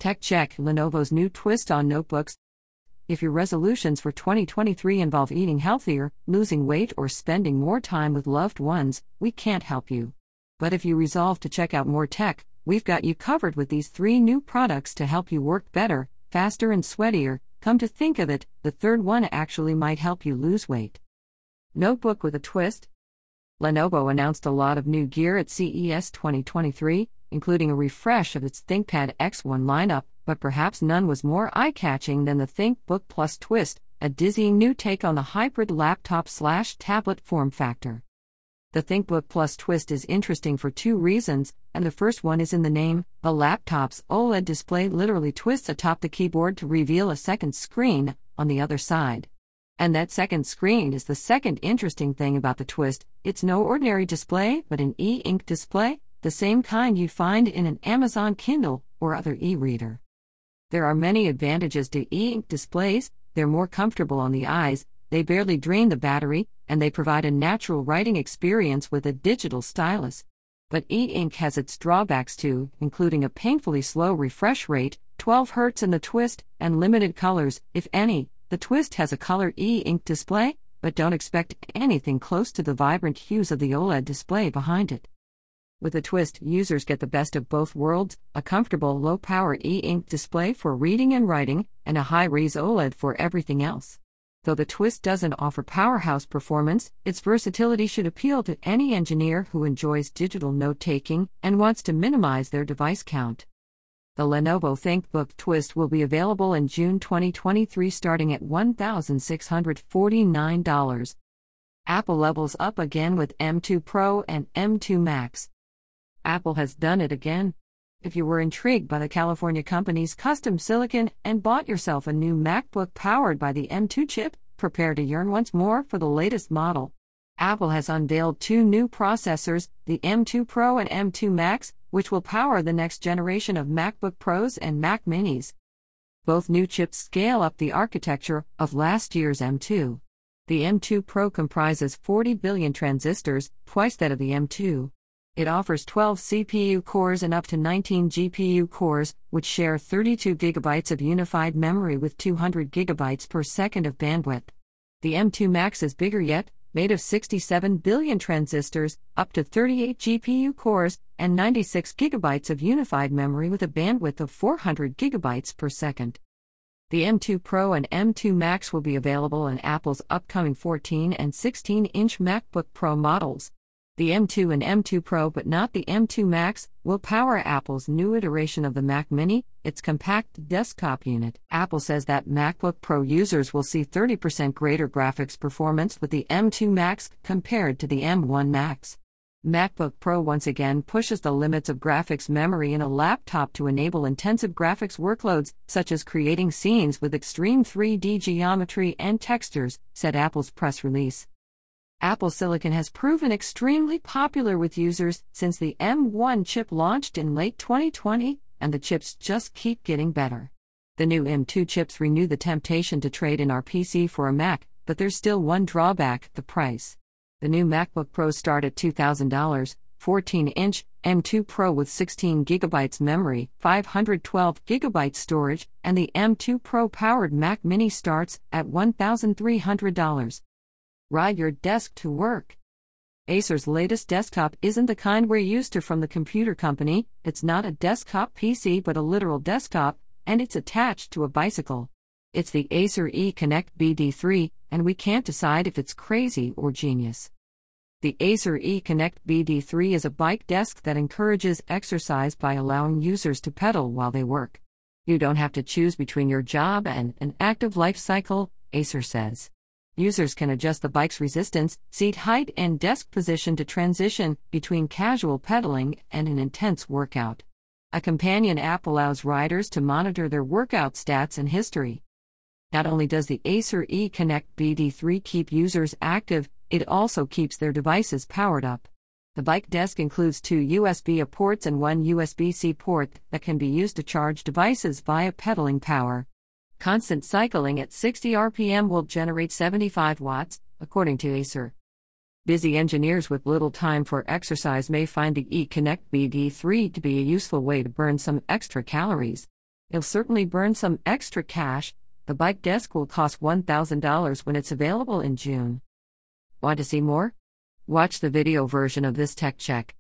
Tech check: Lenovo's new twist on notebooks. If your resolutions for 2023 involve eating healthier, losing weight, or spending more time with loved ones, we can't help you. But if you resolve to check out more tech, we've got you covered with these 3 new products to help you work better, faster, and sweatier. Come to think of it, the third one actually might help you lose weight. Notebook with a twist. Lenovo announced a lot of new gear at CES 2023, including a refresh of its ThinkPad X1 lineup, but perhaps none was more eye-catching than the ThinkBook Plus Twist, a dizzying new take on the hybrid laptop/tablet form factor. The ThinkBook Plus Twist is interesting for 2 reasons, and the first one is in the name. The laptop's OLED display literally twists atop the keyboard to reveal a second screen on the other side. And that second screen is the second interesting thing about the Twist. It's no ordinary display, but an e-ink display, the same kind you'd find in an Amazon Kindle or other e-reader. There are many advantages to e-ink displays. They're more comfortable on the eyes, they barely drain the battery, and they provide a natural writing experience with a digital stylus. But e-ink has its drawbacks too, including a painfully slow refresh rate, 12 Hz in the Twist, and limited colors, if any. The Twist has a color e-ink display, but don't expect anything close to the vibrant hues of the OLED display behind it. With the Twist, users get the best of both worlds, a comfortable low-power e-ink display for reading and writing, and a high-res OLED for everything else. Though the Twist doesn't offer powerhouse performance, its versatility should appeal to any engineer who enjoys digital note-taking and wants to minimize their device count. The Lenovo ThinkBook Twist will be available in June 2023 starting at $1,649. Apple levels up again with M2 Pro and M2 Max. Apple has done it again. If you were intrigued by the California company's custom silicon and bought yourself a new MacBook powered by the M2 chip, prepare to yearn once more for the latest model. Apple has unveiled 2 new processors, the M2 Pro and M2 Max, which will power the next generation of MacBook Pros and Mac Minis. Both new chips scale up the architecture of last year's M2. The M2 Pro comprises 40 billion transistors, twice that of the M2. It offers 12 CPU cores and up to 19 GPU cores, which share 32 GB of unified memory with 200 GB per second of bandwidth. The M2 Max is bigger yet, made of 67 billion transistors, up to 38 GPU cores, and 96 GB of unified memory with a bandwidth of 400 GB per second. The M2 Pro and M2 Max will be available in Apple's upcoming 14 and 16-inch MacBook Pro models. The M2 and M2 Pro, but not the M2 Max, will power Apple's new iteration of the Mac Mini, its compact desktop unit. Apple says that MacBook Pro users will see 30% greater graphics performance with the M2 Max compared to the M1 Max. MacBook Pro once again pushes the limits of graphics memory in a laptop to enable intensive graphics workloads, such as creating scenes with extreme 3D geometry and textures, said Apple's press release. Apple Silicon has proven extremely popular with users since the M1 chip launched in late 2020, and the chips just keep getting better. The new M2 chips renew the temptation to trade in our PC for a Mac, but there's still one drawback: the price. The new MacBook Pro start at $2,000, 14-inch, M2 Pro with 16 GB memory, 512 GB storage, and the M2 Pro-powered Mac Mini starts at $1,300. Ride your desk to work. Acer's latest desktop isn't the kind we're used to from the computer company. It's not a desktop PC but a literal desktop, and it's attached to a bicycle. It's the Acer E-Connect BD3, and we can't decide if it's crazy or genius. The Acer E-Connect BD3 is a bike desk that encourages exercise by allowing users to pedal while they work. You don't have to choose between your job and an active life cycle, Acer says. Users can adjust the bike's resistance, seat height, and desk position to transition between casual pedaling and an intense workout. A companion app allows riders to monitor their workout stats and history. Not only does the Acer E-Connect BD3 keep users active, it also keeps their devices powered up. The bike desk includes 2 USB-A ports and 1 USB-C port that can be used to charge devices via pedaling power. Constant cycling at 60 RPM will generate 75 watts, according to Acer. Busy engineers with little time for exercise may find the E-Connect BD3 to be a useful way to burn some extra calories. You'll certainly burn some extra cash. The bike desk will cost $1,000 when it's available in June. Want to see more? Watch the video version of this tech check.